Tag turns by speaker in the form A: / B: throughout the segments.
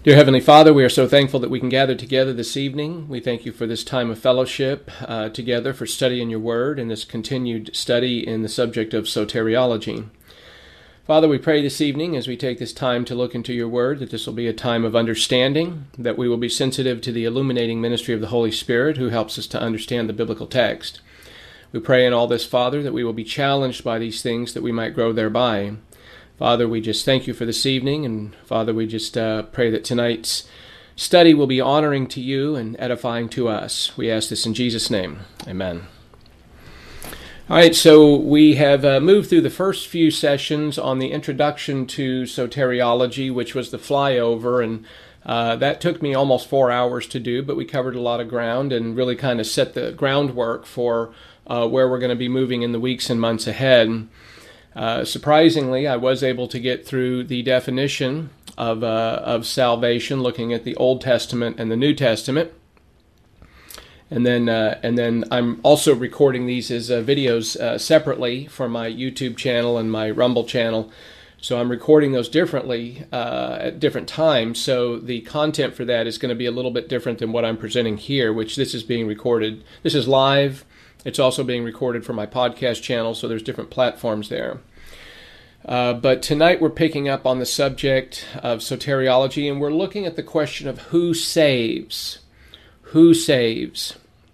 A: Dear Heavenly Father, we are so thankful that we can gather together this evening. We thank you for this time of fellowship together for studying your word and this continued study in the subject of soteriology. Father, we pray this evening as we take this time to look into your word that this will be a time of understanding, that we will be sensitive to the illuminating ministry of the Holy Spirit who helps us to understand the biblical text. We pray in all this, Father, that we will be challenged by these things that we might grow thereby. Father, we just thank you for this evening, and Father, we just pray that tonight's study will be honoring to you and edifying to us. We ask this in Jesus' name. Amen. All right, so we have moved through the first few sessions on the introduction to soteriology, which was the flyover, and that took me almost 4 hours to do, but we covered a lot of ground and really kind of set the groundwork for where we're going to be moving in the weeks and months ahead. Surprisingly, I was able to get through the definition of salvation, looking at the Old Testament and the New Testament, and then I'm also recording these as videos separately for my YouTube channel and my Rumble channel. So I'm recording those differently at different times. So the content for that is going to be a little bit different than what I'm presenting here, which this is being recorded. This is live. It's also being recorded for my podcast channel, so there's different platforms there. But tonight we're picking up on the subject of soteriology, and we're looking at the question of who saves. Who saves?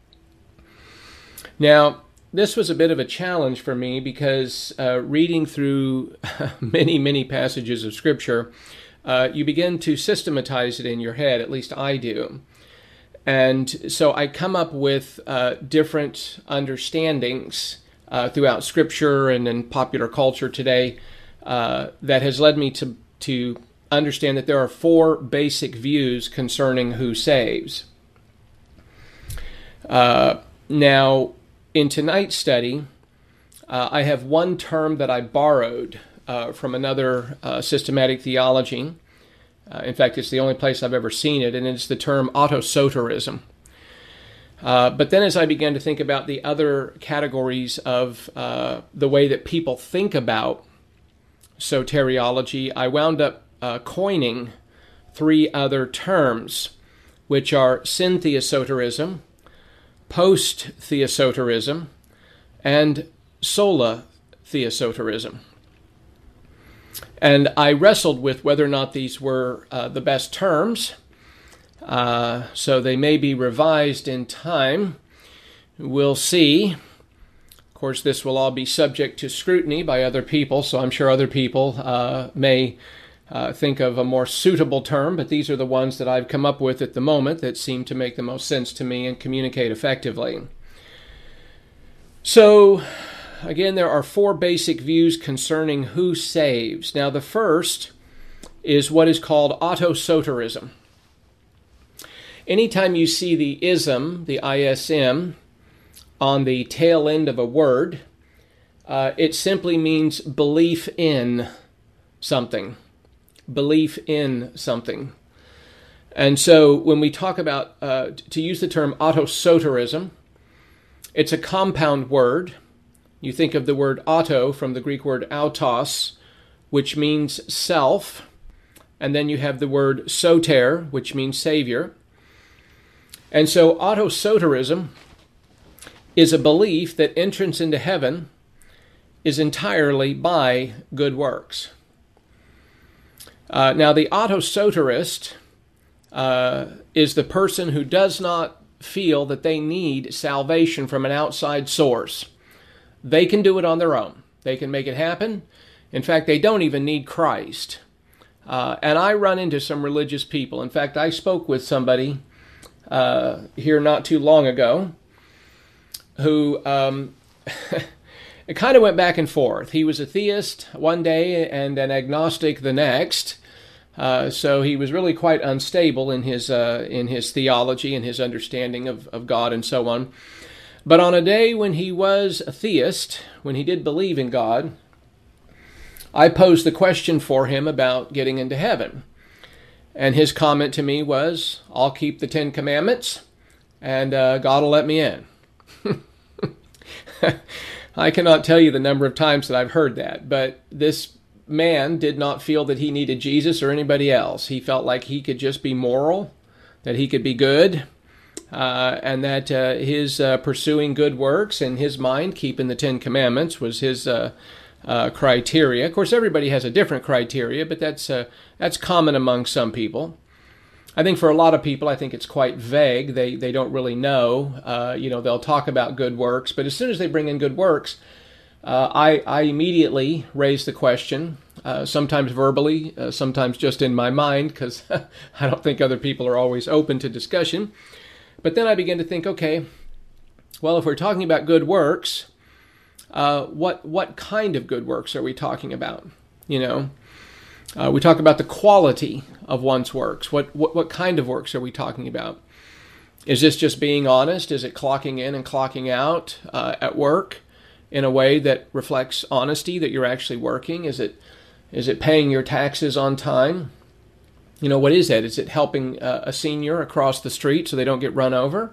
A: Now, this was a bit of a challenge for me because reading through many passages of Scripture, you begin to systematize it in your head, at least I do. And so I come up with different understandings throughout Scripture and in popular culture today that has led me to understand that there are 4 basic views concerning who saves. Now, in tonight's study, I have one term that I borrowed from another systematic theology. In fact, it's the only place I've ever seen it, and it's the term autosoterism. But then as I began to think about the other categories of the way that people think about soteriology, I wound up coining 3 other terms, which are syntheosoterism, post-theosoterism, and sola theosoterism. And I wrestled with whether or not these were the best terms, so they may be revised in time. We'll see. Of course, this will all be subject to scrutiny by other people, so I'm sure other people may think of a more suitable term, but these are the ones that I've come up with at the moment that seem to make the most sense to me and communicate effectively. So, again, there are 4 basic views concerning who saves. Now, the first is what is called autosoterism. Anytime you see the ism, the ISM, on the tail end of a word, it simply means belief in something. Belief in something. And so when we talk about, to use the term autosoterism, it's a compound word. You think of the word auto from the Greek word autos, which means self, and then you have the word soter, which means savior. And so autosoterism is a belief that entrance into heaven is entirely by good works. Now, the autosoterist is the person who does not feel that they need salvation from an outside source. They can do it on their own. They can make it happen. In fact, they don't even need Christ. And I run into some religious people. In fact, I spoke with somebody here not too long ago who it kind of went back and forth. He was a theist one day and an agnostic the next. So he was really quite unstable in his theology and his understanding of God and so on. But on a day when he was a theist, when he did believe in God, I posed the question for him about getting into heaven. And his comment to me was, I'll keep the 10 Commandments and God will let me in. I cannot tell you the number of times that I've heard that, but this man did not feel that he needed Jesus or anybody else. He felt like he could just be moral, that he could be good, and that his pursuing good works, in his mind, keeping the Ten Commandments, was his criteria. Of course, everybody has a different criteria, but that's common among some people. I think for a lot of people, I think it's quite vague. They don't really know. They'll talk about good works, but as soon as they bring in good works, I immediately raise the question, sometimes verbally, sometimes just in my mind, because I don't think other people are always open to discussion. But then I begin to think, okay, well, if we're talking about good works, what kind of good works are we talking about? We talk about the quality of one's works. What kind of works are we talking about? Is this just being honest? Is it clocking in and clocking out at work in a way that reflects honesty, that you're actually working? Is it paying your taxes on time? What is that? Is it helping a senior across the street so they don't get run over?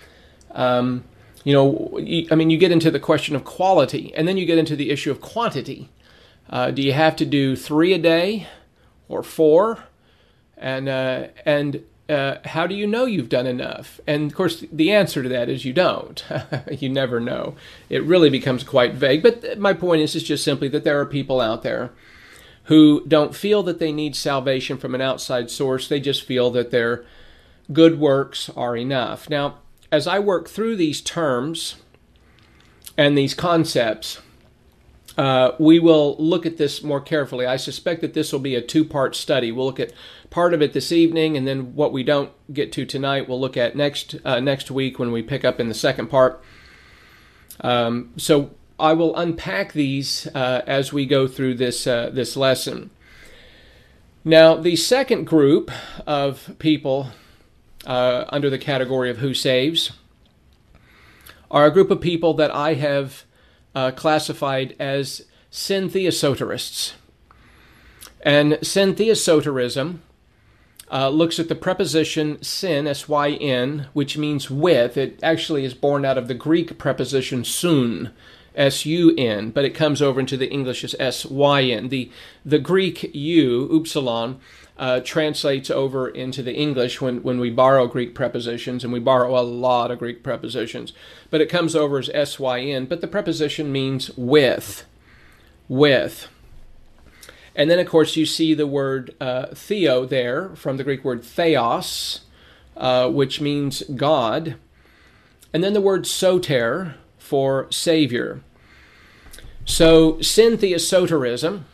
A: You get into the question of quality, and then you get into the issue of quantity. Do you have to do 3 a day or 4? And how do you know you've done enough? And of course, the answer to that is you don't. You never know. It really becomes quite vague. But my point is just simply that there are people out there who don't feel that they need salvation from an outside source. They just feel that their good works are enough. Now, as I work through these terms and these concepts, we will look at this more carefully. I suspect that this will be a 2-part study. We'll look at part of it this evening, and then what we don't get to tonight, we'll look at next week when we pick up in the second part. So I will unpack these as we go through this lesson. Now, the second group of people under the category of who saves are a group of people that I have classified as syntheosoterists. And syntheosoterism looks at the preposition syn, S-Y-N, which means with. It actually is born out of the Greek preposition sun, S-U-N, but it comes over into the English as S-Y-N. The Greek U, upsilon, translates over into the English when we borrow Greek prepositions, and we borrow a lot of Greek prepositions. But it comes over as S-Y-N, but the preposition means with. And then, of course, you see the word theo there, from the Greek word theos, which means God. And then the word soter, for Savior. So syntheosoterism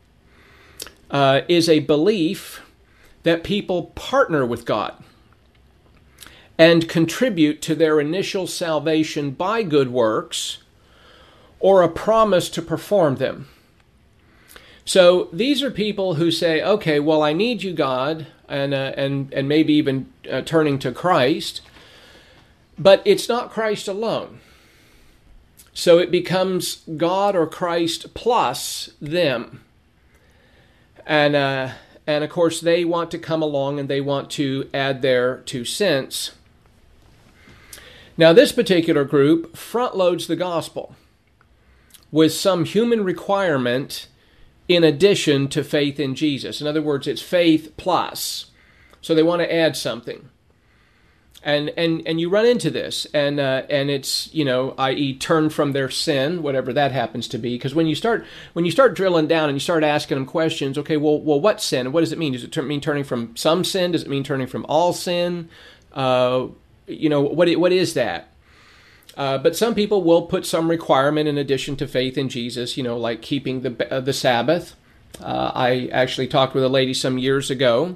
A: is a belief that people partner with God and contribute to their initial salvation by good works or a promise to perform them. So these are people who say, okay, well, I need you, God, and maybe even turning to Christ, but it's not Christ alone. So it becomes God or Christ plus them. And of course, they want to come along and they want to add their 2 cents. Now, this particular group front loads the gospel with some human requirement in addition to faith in Jesus. In other words, it's faith plus. So they want to add something. And you run into this, and it's, i.e. turn from their sin, whatever that happens to be. Because when you start drilling down and you start asking them questions, okay, well, what sin? What does it mean? Does it mean turning from some sin? Does it mean turning from all sin? What is that? But some people will put some requirement in addition to faith in Jesus, like keeping the Sabbath. I actually talked with a lady some years ago.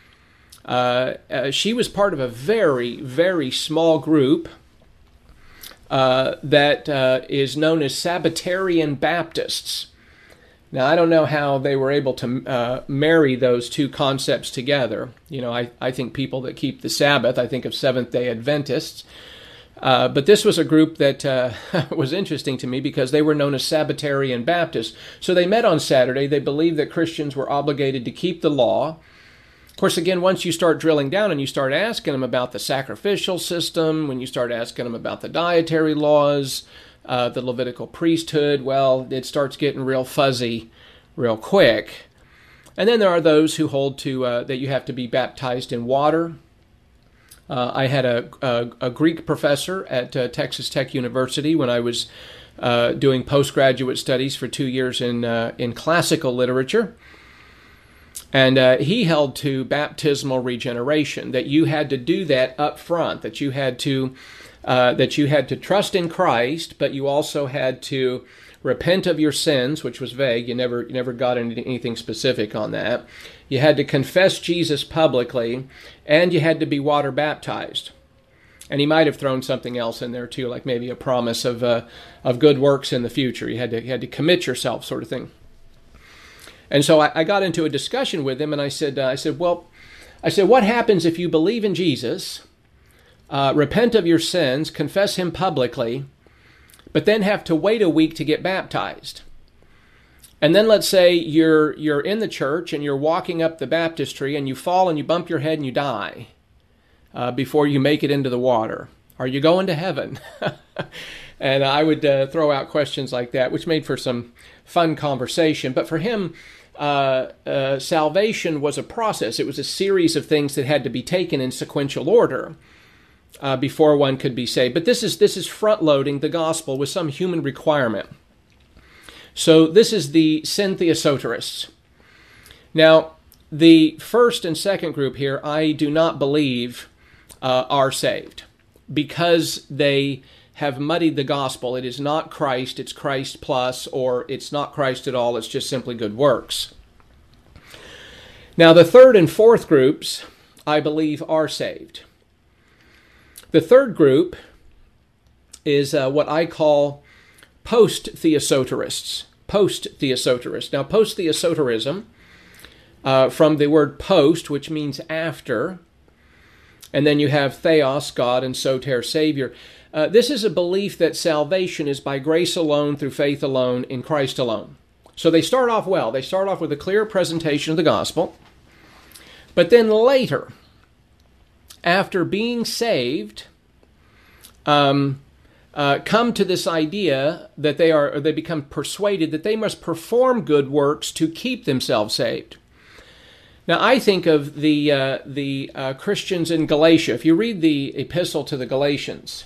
A: She was part of a very, very small group that is known as Sabbatarian Baptists. Now, I don't know how they were able to marry those 2 concepts together. I think people that keep the Sabbath, I think of Seventh-day Adventists. But this was a group that was interesting to me because they were known as Sabbatarian Baptists. So they met on Saturday. They believed that Christians were obligated to keep the law. Of course, again, once you start drilling down and you start asking them about the sacrificial system, when you start asking them about the dietary laws, the Levitical priesthood, well, it starts getting real fuzzy real quick. And then there are those who hold to that you have to be baptized in water. I had a Greek professor at Texas Tech University when I was doing postgraduate studies for 2 years in classical literature. And he held to baptismal regeneration, that you had to do that up front, that you had to trust in Christ, but you also had to repent of your sins, which was vague. You never got into anything specific on that. You had to confess Jesus publicly, and you had to be water baptized. And he might have thrown something else in there too, like maybe a promise of good works in the future. You had to commit yourself, sort of thing. And so I got into a discussion with him, and I said, what happens if you believe in Jesus, repent of your sins, confess him publicly, but then have to wait a week to get baptized? And then let's say you're in the church and you're walking up the baptistry and you fall and you bump your head and you die before you make it into the water. Are you going to heaven? And I would throw out questions like that, which made for some fun conversation. But for him, salvation was a process. It was a series of things that had to be taken in sequential order before one could be saved. But this is front-loading the gospel with some human requirement. So this is the syntheosoterists. Now, the first and second group here, I do not believe are saved, because they have muddied the gospel. It is not Christ, it's Christ plus, or it's not Christ at all, it's just simply good works. Now, the third and fourth groups, I believe, are saved. The third group is what I call post-theosoterists. Post-theosoterists. Now, post-theosoterism, from the word post, which means after, and then you have theos, God, and soter, Savior. This is a belief that salvation is by grace alone, through faith alone, in Christ alone. So they start off well. They start off with a clear presentation of the gospel. But then later, after being saved, come to this idea that they become persuaded that they must perform good works to keep themselves saved. Now, I think of the Christians in Galatia. If you read the epistle to the Galatians,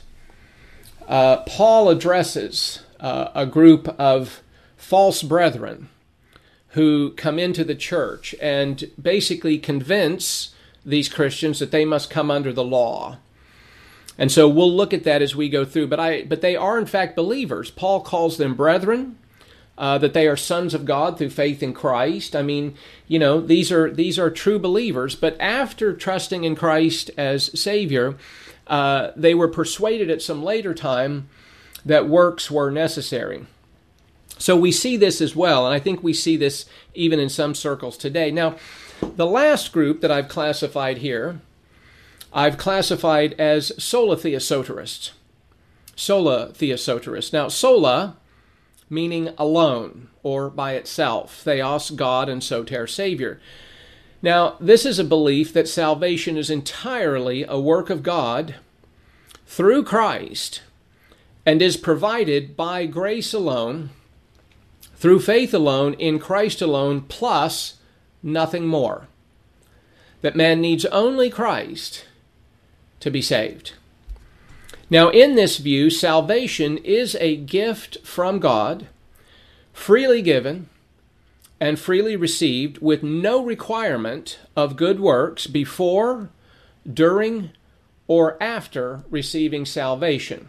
A: Paul addresses a group of false brethren who come into the church and basically convince these Christians that they must come under the law. And so we'll look at that as we go through. But they are in fact believers. Paul calls them brethren, that they are sons of God through faith in Christ. I mean, these are true believers. But after trusting in Christ as Savior, they were persuaded at some later time that works were necessary. So we see this as well, and I think we see this even in some circles today. Now, the last group that I've classified here, I've classified as sola theosoterists. Sola theosoterists. Now, sola, meaning alone, or by itself. Theos, God, and soter, Savior. Now, this is a belief that salvation is entirely a work of God through Christ and is provided by grace alone, through faith alone, in Christ alone, plus nothing more. That man needs only Christ to be saved. Now, in this view, salvation is a gift from God, freely given and freely received, with no requirement of good works before, during, or after receiving salvation.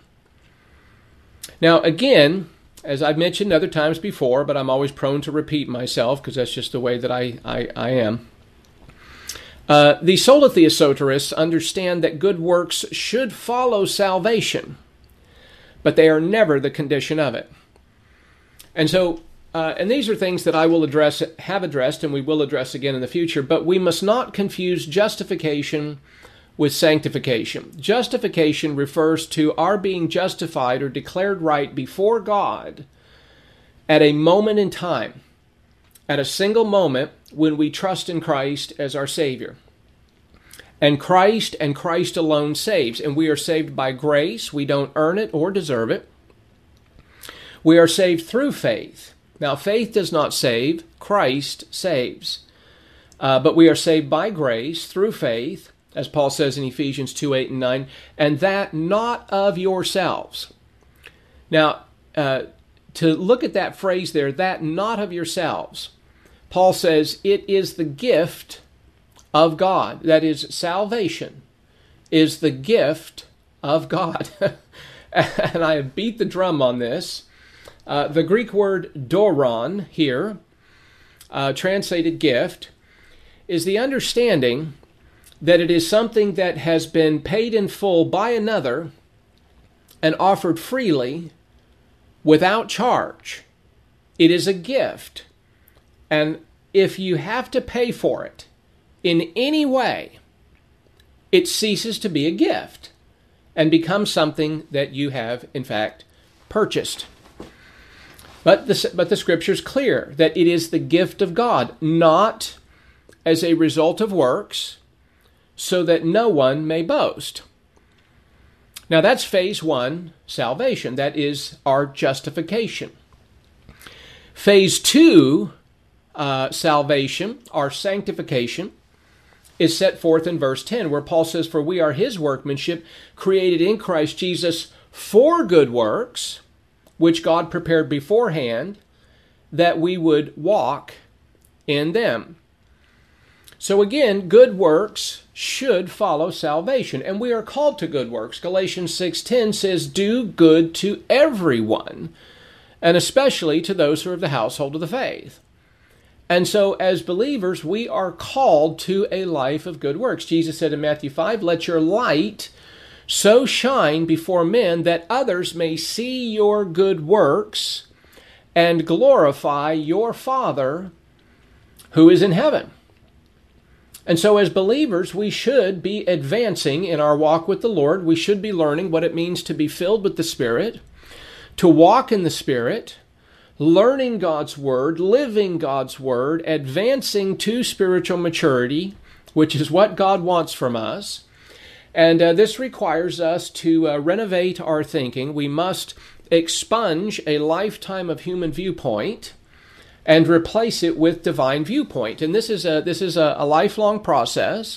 A: Now, again, as I've mentioned other times before, but I'm always prone to repeat myself because that's just the way that I am. The sola theosoterists understand that good works should follow salvation, but they are never the condition of it. And so, and these are things that I will have addressed, and we will address again in the future, but we must not confuse justification with sanctification. Justification refers to our being justified or declared right before God at a moment in time, at a single moment when we trust in Christ as our Savior. And Christ alone saves, and we are saved by grace. We don't earn it or deserve it. We are saved through faith. Now, faith does not save, Christ saves. But we are saved by grace through faith, as Paul says in Ephesians 2:8 and 9, and that not of yourselves. Now, to look at that phrase there, that not of yourselves, Paul says it is the gift of God. That is, salvation is the gift of God. And I have beat the drum on this. The Greek word doron here, translated gift, is the understanding that it is something that has been paid in full by another and offered freely without charge. It is a gift. And if you have to pay for it in any way, it ceases to be a gift and becomes something that you have, in fact, purchased. But the Scripture is clear that it is the gift of God, not as a result of works, so that no one may boast. Now that's phase one, salvation. That is our justification. Phase two, salvation, our sanctification, is set forth in verse 10, where Paul says, "For we are his workmanship, created in Christ Jesus for good works, which God prepared beforehand, that we would walk in them." So again, good works should follow salvation, and we are called to good works. Galatians 6:10 says, "Do good to everyone, and especially to those who are of the household of the faith." And so as believers, we are called to a life of good works. Jesus said in Matthew 5, "Let your light so shine before men that others may see your good works and glorify your Father who is in heaven." And so as believers, we should be advancing in our walk with the Lord. We should be learning what it means to be filled with the Spirit, to walk in the Spirit, learning God's Word, living God's Word, advancing to spiritual maturity, which is what God wants from us. And this requires us to renovate our thinking. We must expunge a lifetime of human viewpoint and replace it with divine viewpoint. And this is a lifelong process.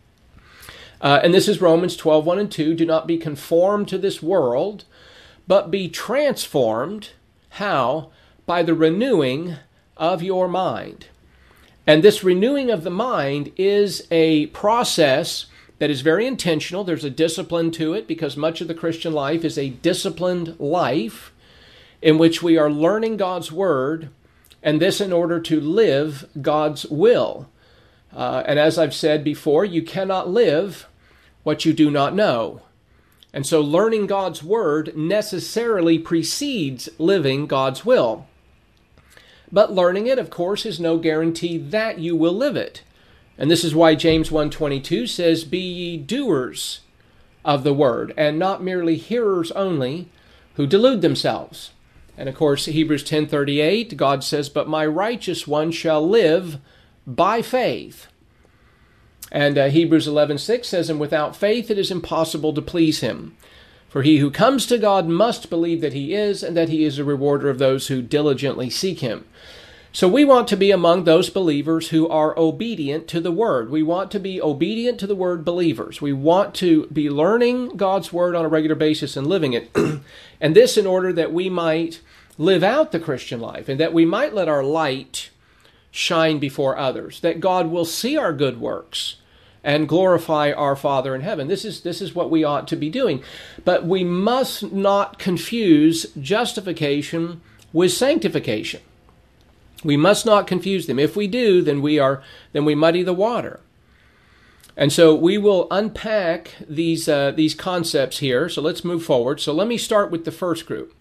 A: And this is Romans 12:1 and 2. "Do not be conformed to this world, but be transformed." How? By the renewing of your mind. And this renewing of the mind is a process that is very intentional. There's a discipline to it, because much of the Christian life is a disciplined life in which we are learning God's Word, and this in order to live God's will. And as I've said before, you cannot live what you do not know. And so learning God's Word necessarily precedes living God's will. But learning it, of course, is no guarantee that you will live it. And this is why James 1:22 says, "Be ye doers of the word, and not merely hearers only, who delude themselves." And of course, Hebrews 10:38, God says, "But my righteous one shall live by faith." And Hebrews 11:6 says, "And without faith it is impossible to please him. For he who comes to God must believe that he is, and that he is a rewarder of those who diligently seek him." So we want to be among those believers who are obedient to the Word. We want to be obedient to the Word believers. We want to be learning God's Word on a regular basis and living it. And this in order that we might live out the Christian life, and that we might let our light shine before others, that God will see our good works and glorify our Father in heaven. This is what we ought to be doing. But we must not confuse justification with sanctification. We must not confuse them. If we do, then we muddy the water. And so we will unpack these concepts here. So let's move forward. So let me start with the first group.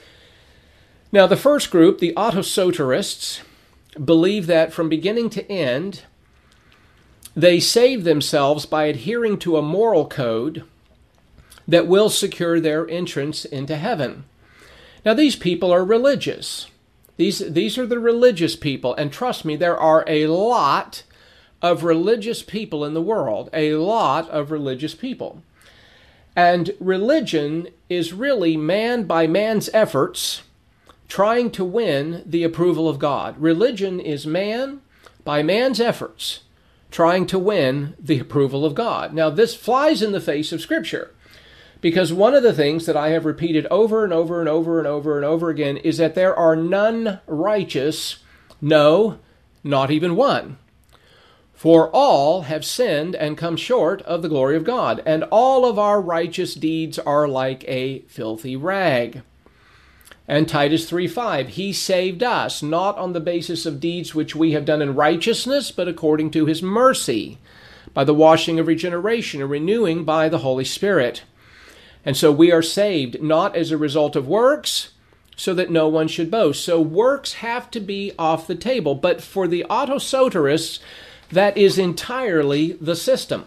A: Now, the first group, the autosoterists, believe that from beginning to end, they save themselves by adhering to a moral code that will secure their entrance into heaven. Now, these people are religious. These are the religious people, and trust me, there are a lot of religious people in the world, a lot of religious people. And religion is really man by man's efforts trying to win the approval of God. Religion is man, by man's efforts, trying to win the approval of God. Now, this flies in the face of Scripture, because one of the things that I have repeated over and over and over and over and over again is that there are none righteous, no, not even one. For all have sinned and come short of the glory of God, and all of our righteous deeds are like a filthy rag. And Titus 3:5, He saved us, not on the basis of deeds which we have done in righteousness, but according to His mercy, by the washing of regeneration and renewing by the Holy Spirit. And so we are saved not as a result of works, so that no one should boast. So works have to be off the table. But for the autosoterists, that is entirely the system.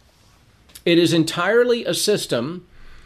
A: It is entirely a system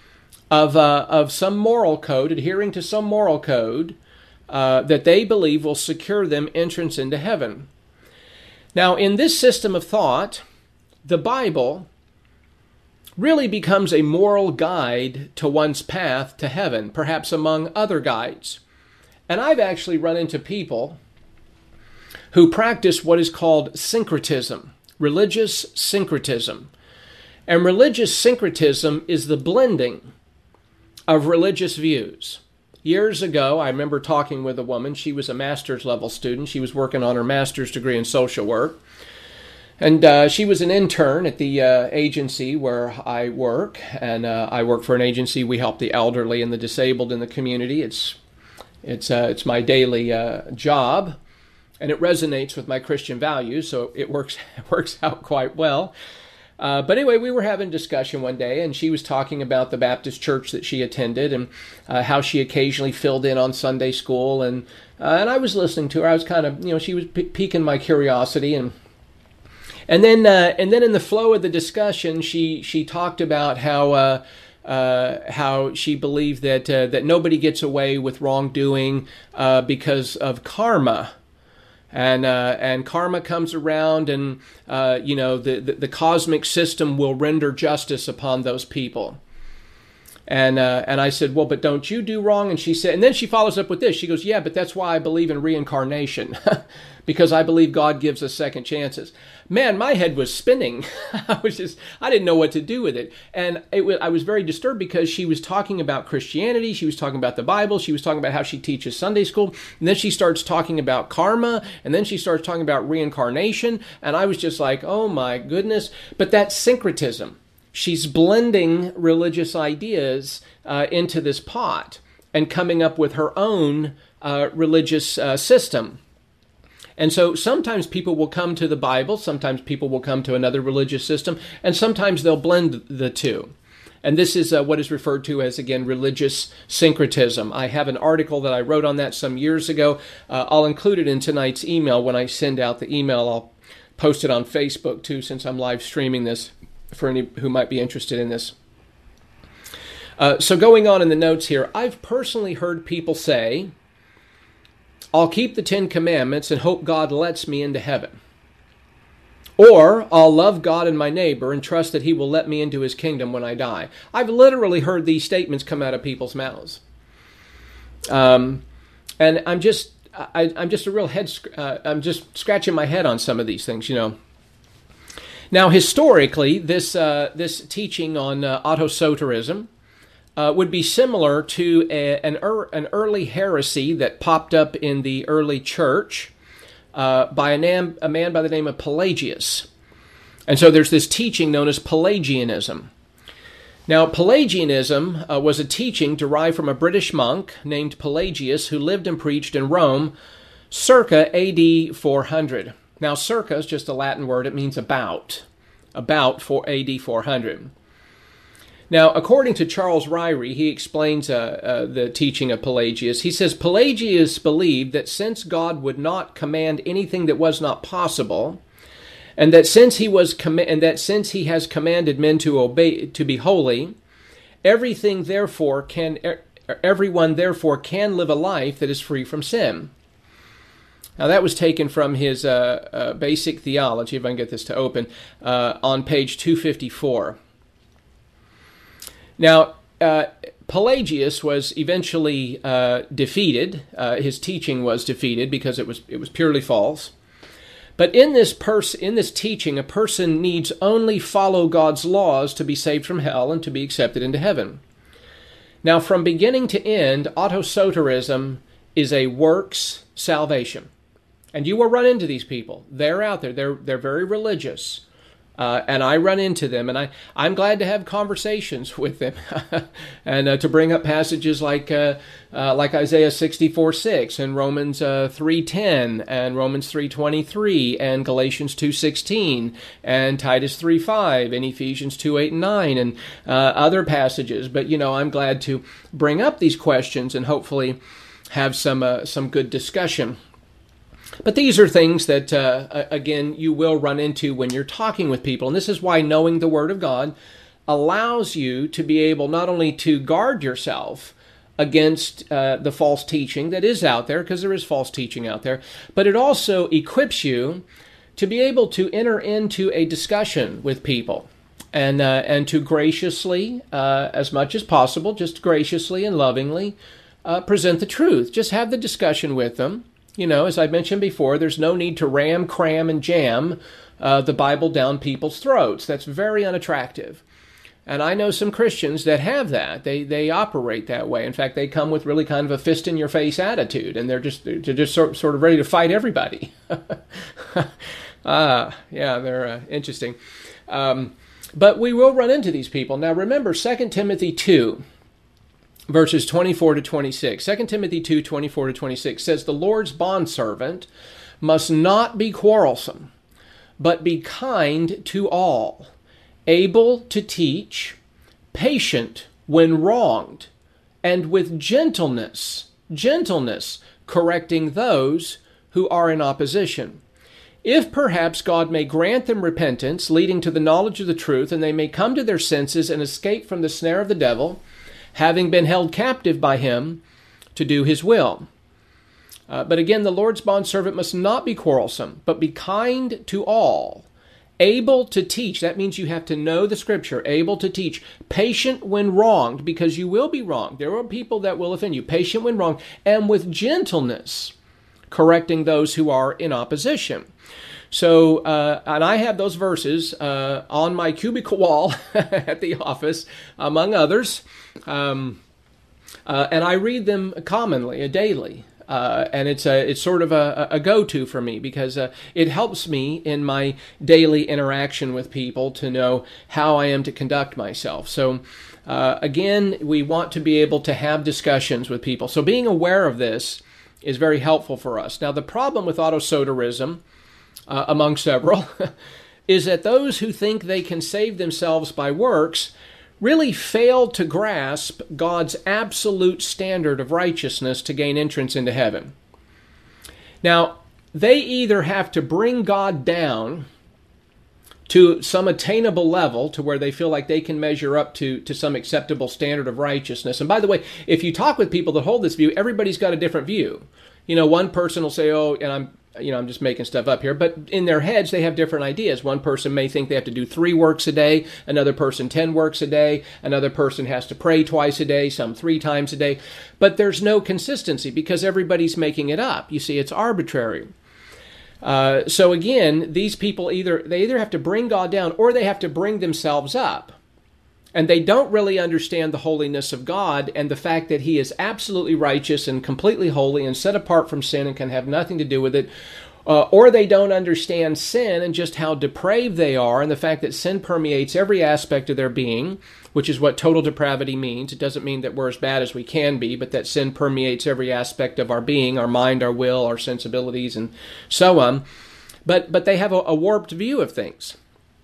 A: of some moral code, adhering to some moral code that they believe will secure them entrance into heaven. Now, in this system of thought, the Bible really becomes a moral guide to one's path to heaven, perhaps among other guides. And I've actually run into people who practice what is called syncretism, religious syncretism. And religious syncretism is the blending of religious views. Years ago, I remember talking with a woman. She was a master's level student. She was working on her master's degree in social work. And she was an intern at the agency where I work. And I work for an agency. We help the elderly and the disabled in the community. It's my daily job. And it resonates with my Christian values, so it works out quite well. But anyway, we were having a discussion one day, and she was talking about the Baptist church that she attended and how she occasionally filled in on Sunday school. And I was listening to her. I was kind of, she was piquing my curiosity. And then in the flow of the discussion, she talked about how she believed that nobody gets away with wrongdoing because of karma. And karma comes around, and the cosmic system will render justice upon those people. And I said, well, but don't you do wrong? And she said, and then she follows up with this. She goes, yeah, but that's why I believe in reincarnation, because I believe God gives us second chances. Man, my head was spinning. I didn't know what to do with it. And I was very disturbed because she was talking about Christianity. She was talking about the Bible. She was talking about how she teaches Sunday school. And then she starts talking about karma. And then she starts talking about reincarnation. And I was just like, oh my goodness. But that's syncretism. She's blending religious ideas into this pot and coming up with her own religious system. And so sometimes people will come to the Bible, sometimes people will come to another religious system, and sometimes they'll blend the two. And this is what is referred to as, again, religious syncretism. I have an article that I wrote on that some years ago. I'll include it in tonight's email. When I send out the email, I'll post it on Facebook too, since I'm live streaming this for any who might be interested in this. So going on in the notes here, I've personally heard people say, I'll keep the 10 Commandments and hope God lets me into heaven. Or, I'll love God and my neighbor and trust that He will let me into His kingdom when I die. I've literally heard these statements come out of people's mouths. And I'm just a real I'm just scratching my head on some of these things, Now, historically, this teaching on autosoterism would be similar to an early heresy that popped up in the early church by a man by the name of Pelagius. And so there's this teaching known as Pelagianism. Now, Pelagianism was a teaching derived from a British monk named Pelagius who lived and preached in Rome circa AD 400. Now, circa is just a Latin word. It means about for AD 400. Now, according to Charles Ryrie, he explains the teaching of Pelagius. He says, Pelagius believed that since God would not command anything that was not possible, and that since he has commanded men to obey, to be holy, everyone therefore can live a life that is free from sin. Now, that was taken from his Basic Theology, if I can get this to open, on page 254. Now, Pelagius was eventually defeated. His teaching was defeated because it was purely false. But in this teaching, a person needs only follow God's laws to be saved from hell and to be accepted into heaven. Now, from beginning to end, autosoterism is a works salvation. And you will run into these people. They're out there. They're very religious. And I run into them, and I'm glad to have conversations with them, and to bring up passages like Isaiah 64:6 and Romans 3:10 and Romans 3:23 and Galatians 2:16 and Titus 3:5 and Ephesians 2:8 and 9 and other passages. But I'm glad to bring up these questions and hopefully have some good discussion. But these are things that, again, you will run into when you're talking with people. And this is why knowing the Word of God allows you to be able not only to guard yourself against the false teaching that is out there, because there is false teaching out there, but it also equips you to be able to enter into a discussion with people and to graciously, as much as possible, just graciously and lovingly present the truth. Just have the discussion with them. As I mentioned before, there's no need to ram, cram, and jam the Bible down people's throats. That's very unattractive. And I know some Christians that have that. They operate that way. In fact, they come with really kind of a fist-in-your-face attitude, and they're just sort of ready to fight everybody. They're interesting. But we will run into these people. Now, remember, 2 Timothy 2, verses 24 to 26. 2 Timothy 2, 24 to 26 says, "The Lord's bondservant must not be quarrelsome, but be kind to all, able to teach, patient when wronged, and with gentleness correcting those who are in opposition. If perhaps God may grant them repentance, leading to the knowledge of the truth, and they may come to their senses and escape from the snare of the devil, having been held captive by him to do his will." But again, the Lord's bondservant must not be quarrelsome, but be kind to all, able to teach. That means you have to know the Scripture, able to teach, patient when wronged, because you will be wronged. There are people that will offend you, patient when wronged, and with gentleness, correcting those who are in opposition. So, and I have those verses on my cubicle wall at the office, among others, and I read them commonly, daily, and it's sort of a go-to for me because it helps me in my daily interaction with people to know how I am to conduct myself. So, again, we want to be able to have discussions with people. So being aware of this is very helpful for us. Now, the problem with autosoterism, among several, is that those who think they can save themselves by works really fail to grasp God's absolute standard of righteousness to gain entrance into heaven. Now, they either have to bring God down to some attainable level to where they feel like they can measure up to some acceptable standard of righteousness. And by the way, if you talk with people that hold this view, everybody's got a different view. One person will say, "Oh, and I'm just making stuff up here," but in their heads they have different ideas. One person may think they have to do 3 works a day, another person 10 works a day, another person has to pray twice a day, some 3 times a day. But there's no consistency because everybody's making it up. You see, it's arbitrary. So again, these people either have to bring God down or they have to bring themselves up. And they don't really understand the holiness of God and the fact that He is absolutely righteous and completely holy and set apart from sin and can have nothing to do with it. Or they don't understand sin and just how depraved they are and the fact that sin permeates every aspect of their being, which is what total depravity means. It doesn't mean that we're as bad as we can be, but that sin permeates every aspect of our being, our mind, our will, our sensibilities, and so on. But they have a warped view of things.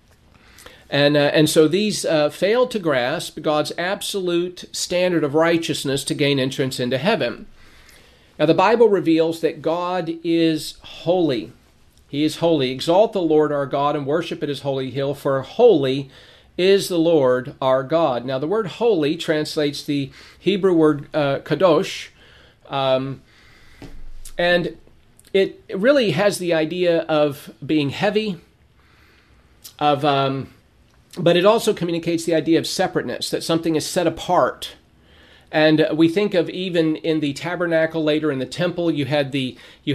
A: And so these fail to grasp God's absolute standard of righteousness to gain entrance into heaven. Now the Bible reveals that God is holy. He is holy. Exalt the Lord our God and worship at His holy hill, for holy is the Lord our God. Now the word holy translates the Hebrew word kadosh, and it really has the idea of being heavy, but it also communicates the idea of separateness, that something is set apart. And we think of even in the tabernacle later in the temple, you had the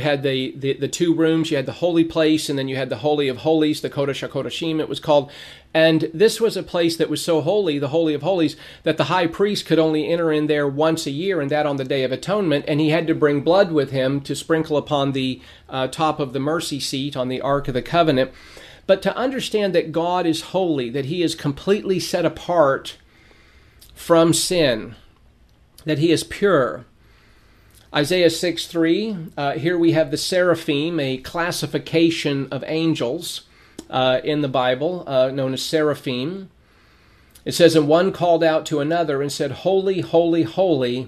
A: two rooms. You had the holy place, and then you had the Holy of Holies, the Kodesh HaKodashim it was called. And this was a place that was so holy, the Holy of Holies, that the high priest could only enter in there once a year, and that on the Day of Atonement, and he had to bring blood with him to sprinkle upon the top of the mercy seat on the Ark of the Covenant. But to understand that God is holy, that he is completely set apart from sin, that he is pure. Isaiah 6:3, here we have the seraphim, a classification of angels in the Bible, known as seraphim. It says, and one called out to another and said, holy, holy, holy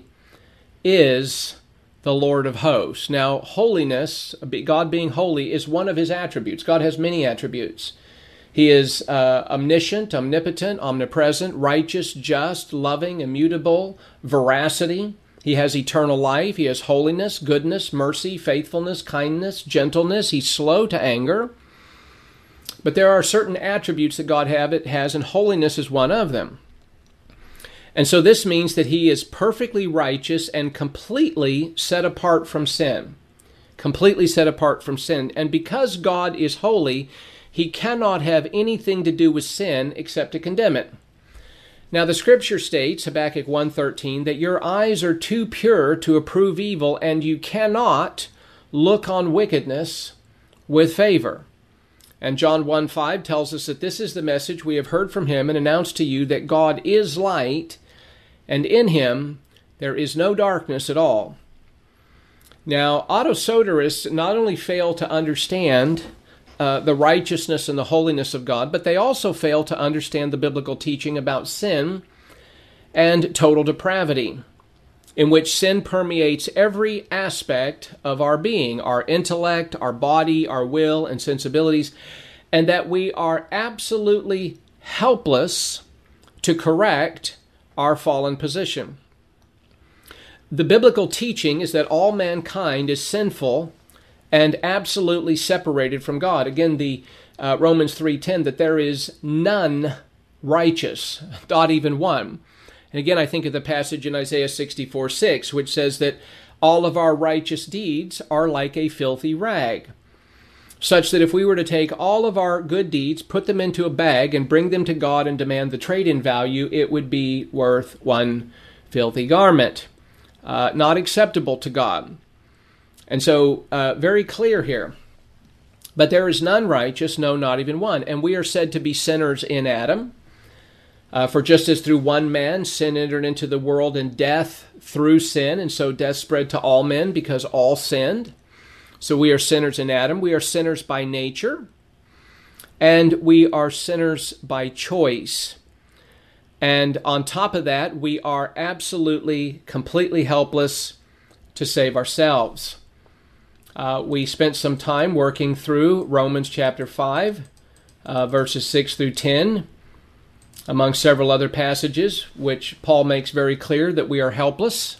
A: is the Lord of hosts. Now, holiness, God being holy, is one of his attributes. God has many attributes. He is omniscient, omnipotent, omnipresent, righteous, just, loving, immutable, veracity. He has eternal life. He has holiness, goodness, mercy, faithfulness, kindness, gentleness. He's slow to anger. But there are certain attributes that God has, and holiness is one of them. And so this means that he is perfectly righteous and completely set apart from sin. Completely set apart from sin. And because God is holy, he cannot have anything to do with sin except to condemn it. Now the scripture states, Habakkuk 1:13, that your eyes are too pure to approve evil, and you cannot look on wickedness with favor. And John 1:5 tells us that this is the message we have heard from him and announced to you, that God is light, and in him there is no darkness at all. Now, autosoterists not only fail to understand the righteousness and the holiness of God, but they also fail to understand the biblical teaching about sin and total depravity, in which sin permeates every aspect of our being, our intellect, our body, our will, and sensibilities, and that we are absolutely helpless to correct our fallen position. The biblical teaching is that all mankind is sinful and absolutely separated from God. Again, the Romans 3:10, that there is none righteous, not even one. And again, I think of the passage in Isaiah 64:6, which says that all of our righteous deeds are like a filthy rag, such that if we were to take all of our good deeds, put them into a bag, and bring them to God and demand the trade-in value, it would be worth one filthy garment, not acceptable to God. And so, very clear here. But there is none righteous, no, not even one. And we are said to be sinners in Adam. For just as through one man sin entered into the world, and death through sin, and so death spread to all men because all sinned. So we are sinners in Adam. We are sinners by nature, and we are sinners by choice. And on top of that, we are absolutely, completely helpless to save ourselves. We spent some time working through Romans chapter 5, verses 6 through 10, among several other passages, which Paul makes very clear that we are helpless,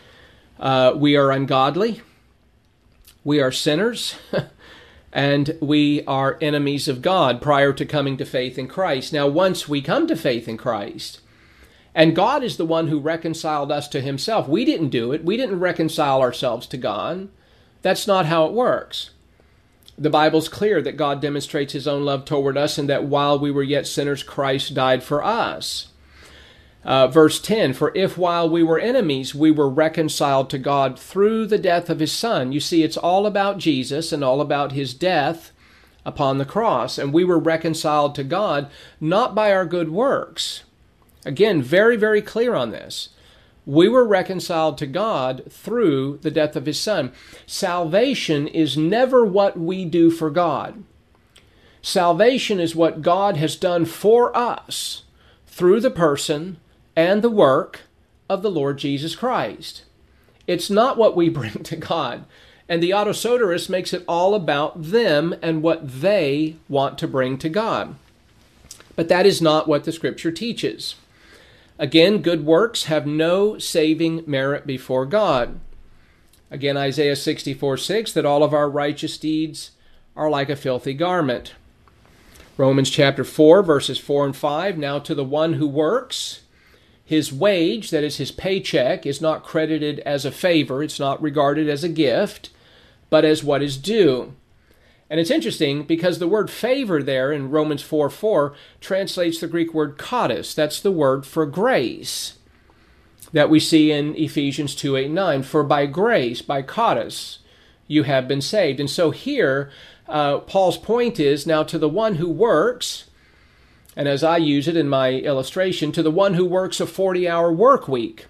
A: we are ungodly, we are sinners, and we are enemies of God prior to coming to faith in Christ. Now, once we come to faith in Christ, and God is the one who reconciled us to himself. We didn't do it. We didn't reconcile ourselves to God. That's not how it works. The Bible's clear that God demonstrates his own love toward us, and that while we were yet sinners, Christ died for us. Verse 10, for if while we were enemies, we were reconciled to God through the death of his Son. You see, it's all about Jesus and all about his death upon the cross. And we were reconciled to God not by our good works. Again, very, very clear on this. We were reconciled to God through the death of his Son. Salvation is never what we do for God. Salvation is what God has done for us through the person and the work of the Lord Jesus Christ. It's not what we bring to God. And the autosoterist makes it all about them and what they want to bring to God. But that is not what the Scripture teaches. Again, good works have no saving merit before God. Again, Isaiah 64:6, that all of our righteous deeds are like a filthy garment. Romans chapter 4, verses 4 and 5, now to the one who works, His wage, that is his paycheck, is not credited as a favor. It's not regarded as a gift, but as what is due. And it's interesting because the word favor there in Romans 4:4 translates the Greek word charis. That's the word for grace that we see in Ephesians 2:8-9. For by grace, by charis, you have been saved. And so here, Paul's point is, now to the one who works, and as I use it in my illustration, to the one who works a 40-hour work week,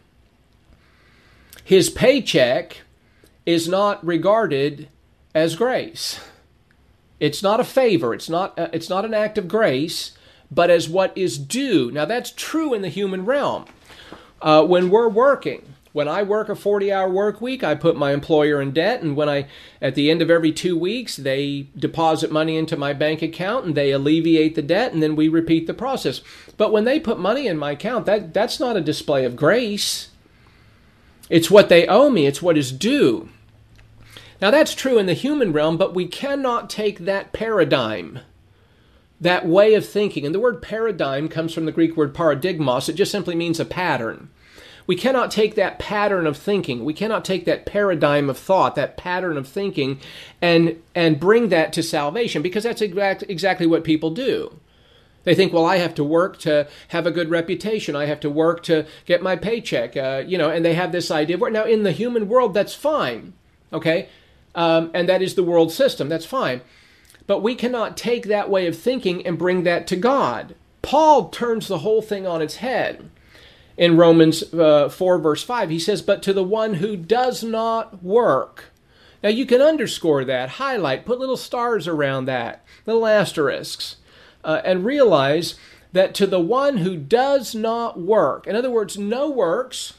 A: his paycheck is not regarded as grace. It's not a favor. It's not an act of grace, but as what is due. Now that's true in the human realm. When we're working, when I work a 40-hour work week, I put my employer in debt, and at the end of every 2 weeks, they deposit money into my bank account and they alleviate the debt, and then we repeat the process. But when they put money in my account, that's not a display of grace. It's what they owe me. It's what is due. Now that's true in the human realm, but we cannot take that paradigm, that way of thinking. And the word paradigm comes from the Greek word paradigmos. It just simply means a pattern. We cannot take that pattern of thinking. We cannot take that paradigm of thought, that pattern of thinking, and bring that to salvation, because that's exactly what people do. They think, well, I have to work to have a good reputation. I have to work to get my paycheck, and they have this idea of work. Now, in the human world, that's fine, okay? And that is the world system. That's fine. But we cannot take that way of thinking and bring that to God. Paul turns the whole thing on its head. In Romans 4, verse 5, he says, but to the one who does not work. Now you can underscore that, highlight, put little stars around that, little asterisks, and realize that to the one who does not work, in other words, no works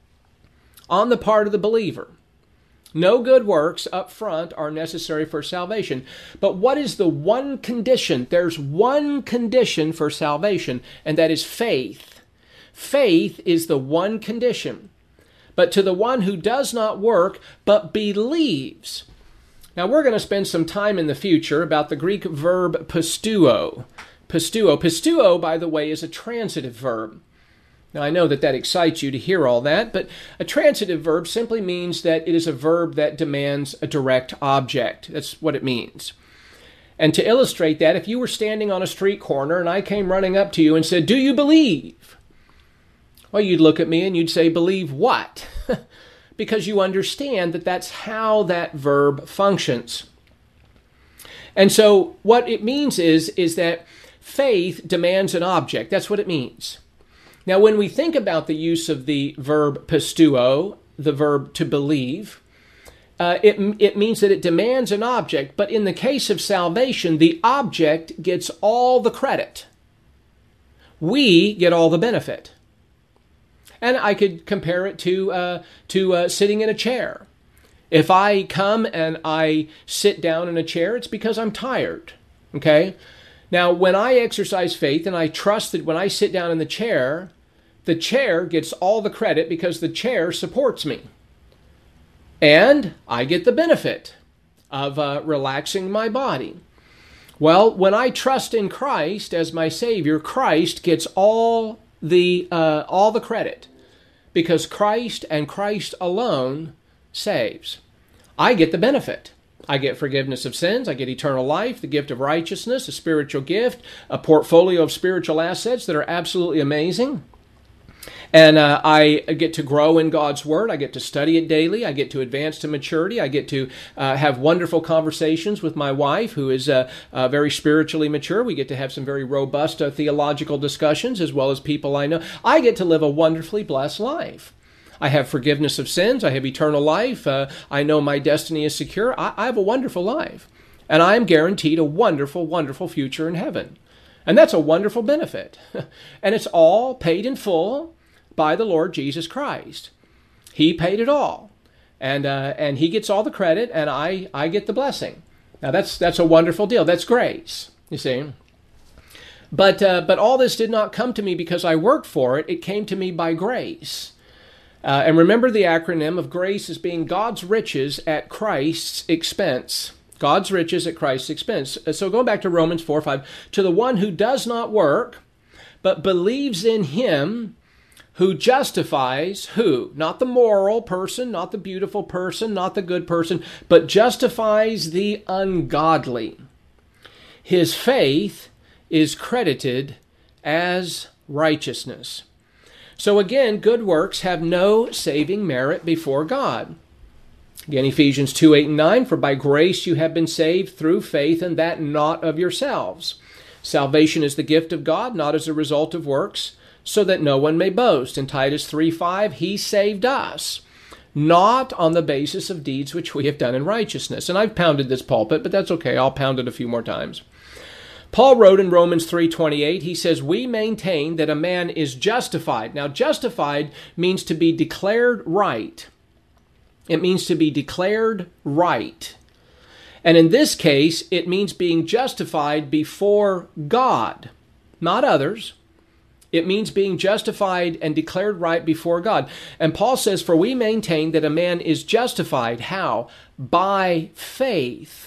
A: on the part of the believer. No good works up front are necessary for salvation. But what is the one condition? There's one condition for salvation, and that is faith. Faith is the one condition. But to the one who does not work, but believes. Now we're going to spend some time in the future about the Greek verb pisteuo. Pisteuo, by the way, is a transitive verb. Now, I know that excites you to hear all that, but a transitive verb simply means that it is a verb that demands a direct object. That's what it means. And to illustrate that, if you were standing on a street corner and I came running up to you and said, "Do you believe?" Well, you'd look at me and you'd say, "Believe what?" Because you understand that that's how that verb functions. And so what it means is that faith demands an object. That's what it means. Now, when we think about the use of the verb pisteuo, the verb to believe, it means that it demands an object, but in the case of salvation, the object gets all the credit. We get all the benefit. And I could compare it to sitting in a chair. If I come and I sit down in a chair, it's because I'm tired, okay? Now, when I exercise faith and I trust that when I sit down in the chair gets all the credit because the chair supports me. And I get the benefit of relaxing my body. Well, when I trust in Christ as my Savior, Christ gets all the credit because Christ and Christ alone saves. I get the benefit. I get forgiveness of sins, I get eternal life, the gift of righteousness, a spiritual gift, a portfolio of spiritual assets that are absolutely amazing. And I get to grow in God's Word. I get to study it daily. I get to advance to maturity. I get to have wonderful conversations with my wife, who is very spiritually mature. We get to have some very robust theological discussions, as well as people I know. I get to live a wonderfully blessed life. I have forgiveness of sins. I have eternal life. I know my destiny is secure. I have a wonderful life. And I am guaranteed a wonderful, wonderful future in heaven. And that's a wonderful benefit. And it's all paid in full by the Lord Jesus Christ. He paid it all. And He gets all the credit, and I get the blessing. Now that's a wonderful deal. That's grace, you see. But all this did not come to me because I worked for it. It came to me by grace. And remember the acronym of grace as being God's riches at Christ's expense. God's riches at Christ's expense. So going back to Romans 4:5, to the one who does not work, but believes in Him who justifies who? Not the moral person, not the beautiful person, not the good person, but justifies the ungodly. His faith is credited as righteousness. So again, good works have no saving merit before God. Again, Ephesians 2, 8 and 9, for by grace you have been saved through faith, and that not of yourselves. Salvation is the gift of God, not as a result of works, so that no one may boast. In Titus 3, 5, he saved us, not on the basis of deeds which we have done in righteousness. And I've pounded this pulpit, but that's okay. I'll pound it a few more times. Paul wrote in Romans 3:28, he says, we maintain that a man is justified. Now, justified means to be declared right. It means to be declared right. And in this case, it means being justified before God, not others. It means being justified and declared right before God. And Paul says, for we maintain that a man is justified. How? By faith,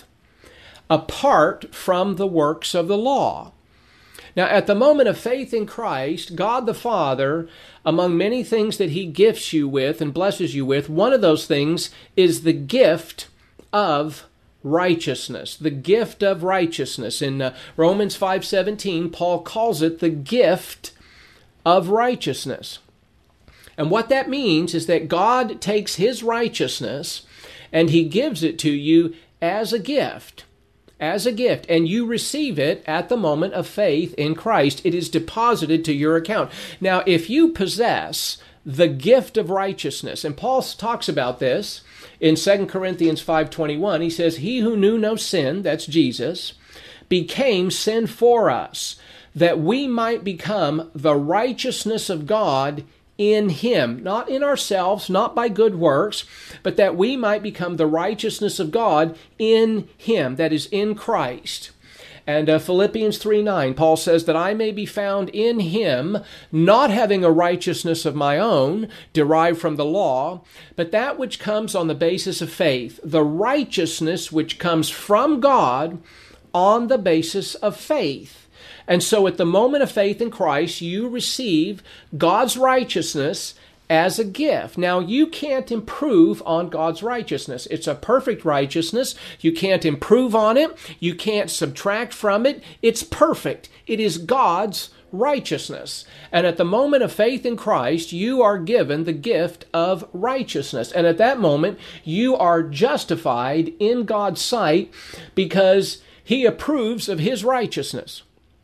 A: apart from the works of the law. Now, at the moment of faith in Christ, God the Father, among many things that he gifts you with and blesses you with, one of those things is the gift of righteousness. The gift of righteousness. In Romans 5:17, Paul calls it the gift of righteousness. And what that means is that God takes his righteousness and he gives it to you as a gift. As a gift, and you receive it at the moment of faith in Christ. It is deposited to your account. Now, if you possess the gift of righteousness, and Paul talks about this in 2 Corinthians 5:21, he says, he who knew no sin, that's Jesus, became sin for us, that we might become the righteousness of God in him, not in ourselves, not by good works, but that we might become the righteousness of God in him, that is, in Christ. And Philippians 3:9, Paul says that I may be found in him, not having a righteousness of my own, derived from the law, but that which comes on the basis of faith, the righteousness which comes from God on the basis of faith. And so at the moment of faith in Christ, you receive God's righteousness as a gift. Now, you can't improve on God's righteousness. It's a perfect righteousness. You can't improve on it. You can't subtract from it. It's perfect. It is God's righteousness. And at the moment of faith in Christ, you are given the gift of righteousness. And at that moment, you are justified in God's sight because he approves of his righteousness.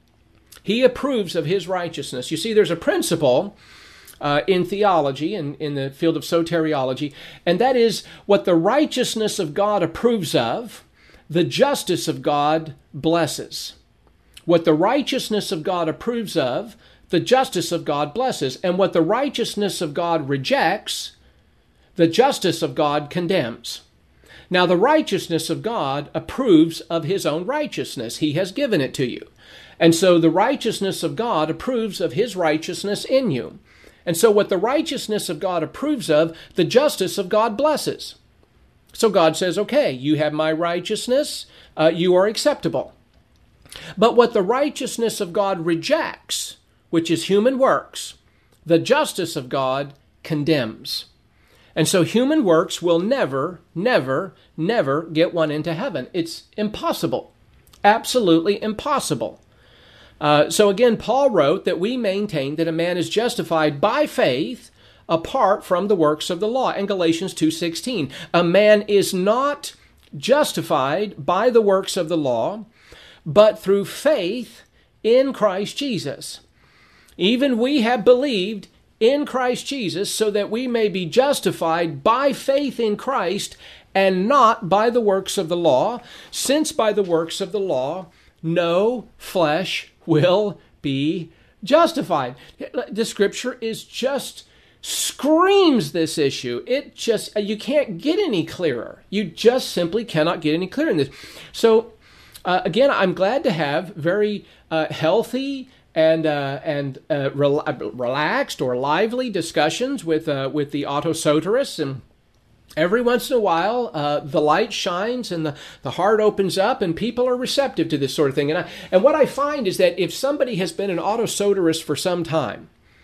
A: He approves of his righteousness. You see, there's a principle in theology, in the field of soteriology, and that is what the righteousness of God approves of, the justice of God blesses. What the righteousness of God approves of, the justice of God blesses. And what the righteousness of God rejects, the justice of God condemns. Now, the righteousness of God approves of his own righteousness. He has given it to you. And so the righteousness of God approves of his righteousness in you. And so what the righteousness of God approves of, the justice of God blesses. So God says, okay, you have my righteousness, you are acceptable. But what the righteousness of God rejects, which is human works, the justice of God condemns. And so human works will never, never, never get one into heaven. It's impossible. Absolutely impossible. So again, Paul wrote that we maintain that a man is justified by faith apart from the works of the law. In Galatians 2:16, a man is not justified by the works of the law, but through faith in Christ Jesus. Even we have believed in Christ Jesus so that we may be justified by faith in Christ and not by the works of the law, since by the works of the law no flesh will be justified. The scripture is just screams this issue. It just, you can't get any clearer. You just simply cannot get any clearer in this. So again, I'm glad to have very healthy and relaxed or lively discussions with the autosoterists, and every once in a while, the light shines and the heart opens up and people are receptive to this sort of thing. And what I find is that if somebody has been an autosoterist for some time,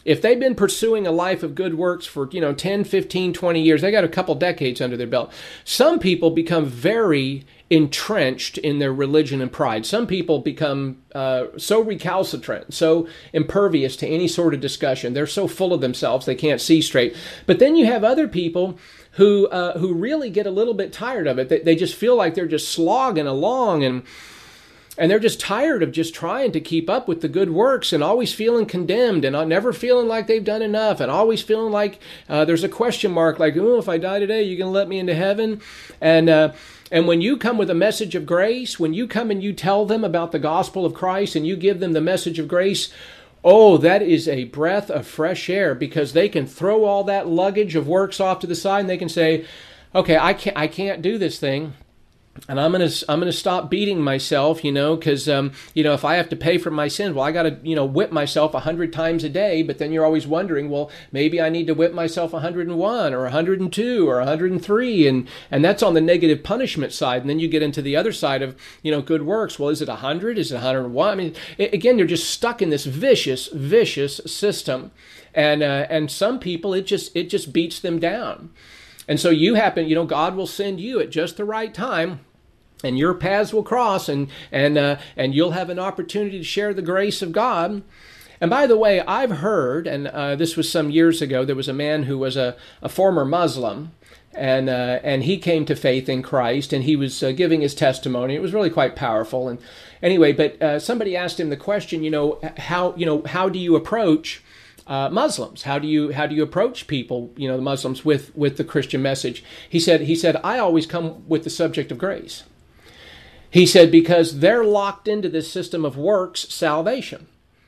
A: if they've been pursuing a life of good works for, 10, 15, 20 years, they got a couple decades under their belt. Some people become very entrenched in their religion and pride. Some people become so recalcitrant, so impervious to any sort of discussion. They're so full of themselves they can't see straight. But then you have other people who really get a little bit tired of it. They just feel like they're just slogging along, and they're just tired of just trying to keep up with the good works and always feeling condemned and never feeling like they've done enough and always feeling like there's a question mark, like, oh, if I die today, you going to let me into heaven? And when you come with a message of grace, when you come and you tell them about the gospel of Christ and you give them the message of grace, oh, that is a breath of fresh air, because they can throw all that luggage of works off to the side and they can say, okay, I can't do this thing. And I'm gonna stop beating myself, because if I have to pay for my sins, well, I got to whip myself 100 times a day. But then you're always wondering, well, maybe I need to whip myself 101 or 102 or 103, and that's on the negative punishment side. And then you get into the other side of good works. Well, is it 100? Is it 101? I mean, again, you're just stuck in this vicious system, and some people it just beats them down. And so God will send you at just the right time, and your paths will cross, and you'll have an opportunity to share the grace of God. And by the way, I've heard, and this was some years ago, there was a man who was a former Muslim, and he came to faith in Christ, and he was giving his testimony. It was really quite powerful. And anyway, but somebody asked him the question, how do you approach Muslims? How do you approach people, the Muslims, with the Christian message? He said, I always come with the subject of grace. He said, because they're locked into this system of works salvation.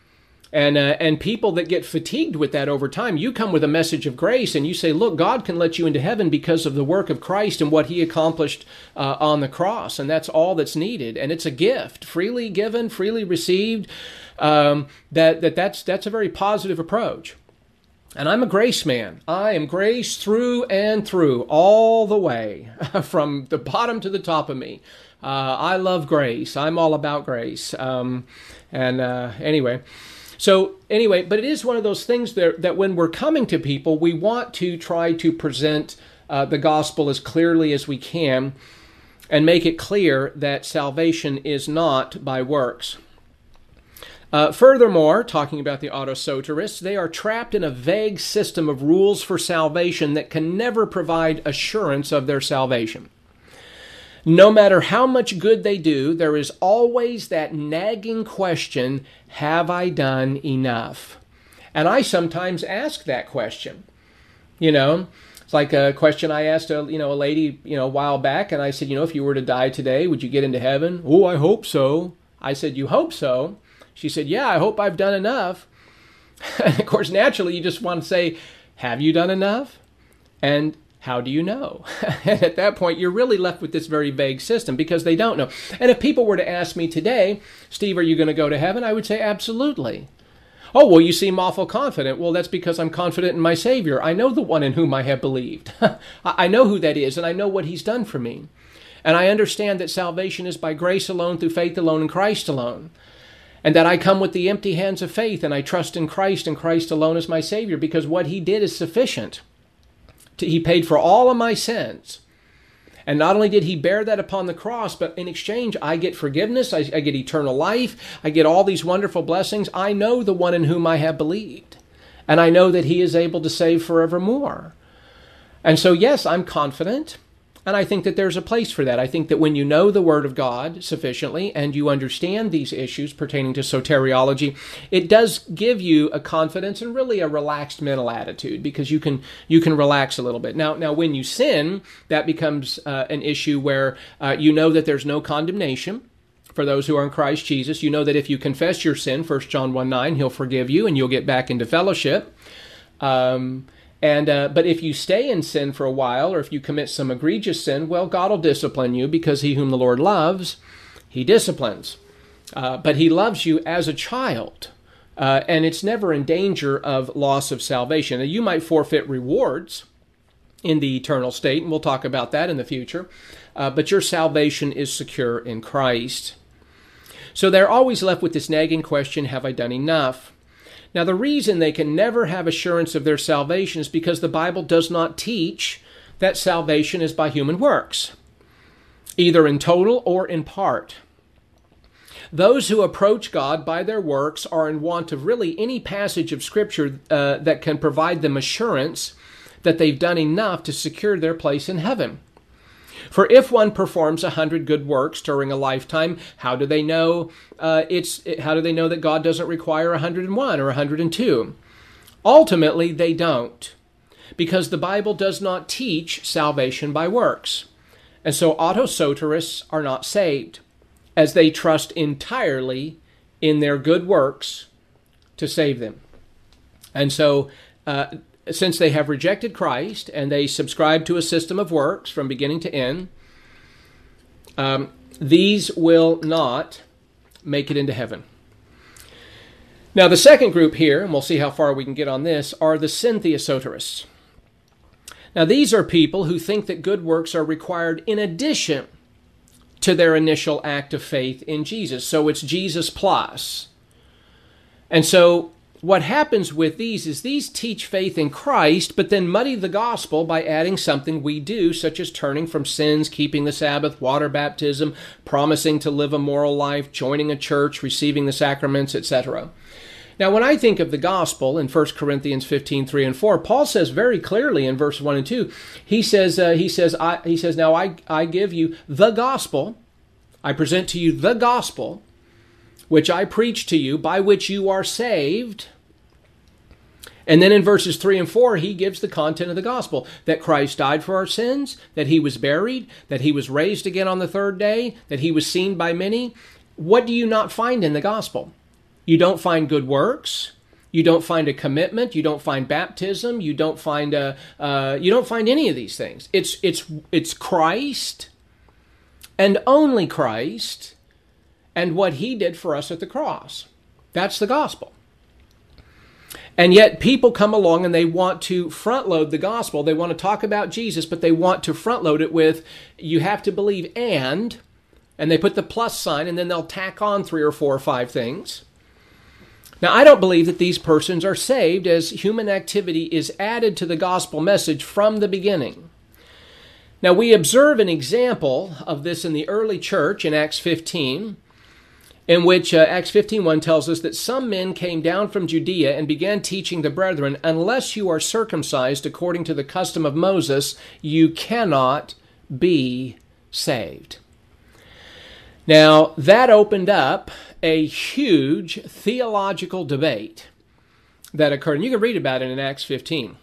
A: And people that get fatigued with that over time, you come with a message of grace and you say, look, God can let you into heaven because of the work of Christ and what he accomplished on the cross. And that's all that's needed. And it's a gift, freely given, freely received. That's a very positive approach. And I'm a grace man. I am grace through and through, all the way, from the bottom to the top of me. I love grace. I'm all about grace. Anyway, but it is one of those things that when we're coming to people, we want to try to present the gospel as clearly as we can and make it clear that salvation is not by works. Furthermore, talking about the autosoterists, they are trapped in a vague system of rules for salvation that can never provide assurance of their salvation. No matter how much good they do, there is always that nagging question, have I done enough? And I sometimes ask that question. It's like a question I asked a lady, a while back, and I said, if you were to die today, would you get into heaven? Oh, I hope so. I said, you hope so? She said, yeah, I hope I've done enough. And of course, naturally, you just want to say, have you done enough? And how do you know? And at that point, you're really left with this very vague system because they don't know. And if people were to ask me today, Steve, are you going to go to heaven? I would say, absolutely. Oh, well, you seem awful confident. Well, that's because I'm confident in my Savior. I know the one in whom I have believed. I know who that is, and I know what he's done for me. And I understand that salvation is by grace alone, through faith alone, in Christ alone. And that I come with the empty hands of faith, and I trust in Christ and Christ alone as my Savior, because what he did is sufficient. He paid for all of my sins. And not only did he bear that upon the cross, but in exchange, I get forgiveness, I get eternal life, I get all these wonderful blessings. I know the one in whom I have believed. And I know that he is able to save forevermore. And so, yes, I'm confident. And I think that there's a place for that. I think that when you know the Word of God sufficiently and you understand these issues pertaining to soteriology, it does give you a confidence and really a relaxed mental attitude, because you can relax a little bit. Now, when you sin, that becomes an issue where you know that there's no condemnation for those who are in Christ Jesus. You know that if you confess your sin, 1 John 1:9, he'll forgive you and you'll get back into fellowship. But if you stay in sin for a while, or if you commit some egregious sin, well, God will discipline you, because he whom the Lord loves, he disciplines. But he loves you as a child, and it's never in danger of loss of salvation. Now, you might forfeit rewards in the eternal state, and we'll talk about that in the future, but your salvation is secure in Christ. So they're always left with this nagging question, have I done enough? Now, the reason they can never have assurance of their salvation is because the Bible does not teach that salvation is by human works, either in total or in part. Those who approach God by their works are in want of really any passage of Scripture that can provide them assurance that they've done enough to secure their place in heaven. For if one performs 100 good works during a lifetime, how do they know that God doesn't require 101 or 102? Ultimately, they don't, because the Bible does not teach salvation by works. And so autosoterists are not saved, as they trust entirely in their good works to save them. And so, since they have rejected Christ and they subscribe to a system of works from beginning to end, these will not make it into heaven. Now, the second group here, and we'll see how far we can get on this, are the syntheosoterists. Now, these are people who think that good works are required in addition to their initial act of faith in Jesus. So it's Jesus plus. And so what happens with these is these teach faith in Christ, but then muddy the gospel by adding something we do, such as turning from sins, keeping the Sabbath, water baptism, promising to live a moral life, joining a church, receiving the sacraments, etc. Now, when I think of the gospel in 1 Corinthians 15:3 and 4, Paul says very clearly in verse 1 and 2, he says, now I give you the gospel, I present to you the gospel, which I preach to you, by which you are saved. And then in verses 3 and 4, he gives the content of the gospel, that Christ died for our sins, that he was buried, that he was raised again on the third day, that he was seen by many. What do you not find in the gospel? You don't find good works. You don't find a commitment. You don't find baptism. You don't find any of these things. It's Christ and only Christ and what he did for us at the cross. That's the gospel. And yet people come along and they want to front load the gospel. They want to talk about Jesus, but they want to front load it with, you have to believe and they put the plus sign, and then they'll tack on 3 or 4 or 5 things. Now, I don't believe that these persons are saved, as human activity is added to the gospel message from the beginning. Now, we observe an example of this in the early church in Acts 15, in which Acts 15:1 tells us that some men came down from Judea and began teaching the brethren, unless you are circumcised according to the custom of Moses, you cannot be saved. Now, that opened up a huge theological debate that occurred. And you can read about it in Acts 15.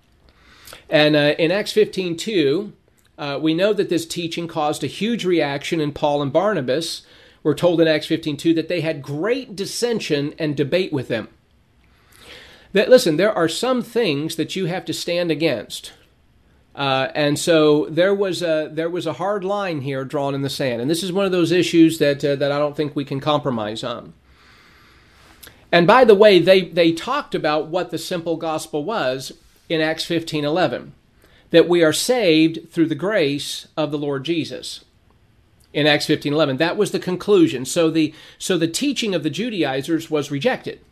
A: And in Acts 15:2, we know that this teaching caused a huge reaction in Paul and Barnabas. We're told in Acts 15:2 that they had great dissension and debate with them. That, listen, there are some things that you have to stand against. And so there was a hard line here drawn in the sand. And this is one of those issues that I don't think we can compromise on. And by the way, they talked about what the simple gospel was in Acts 15:11, that we are saved through the grace of the Lord Jesus. In Acts 15:11, that was the conclusion. So the teaching of the Judaizers was rejected.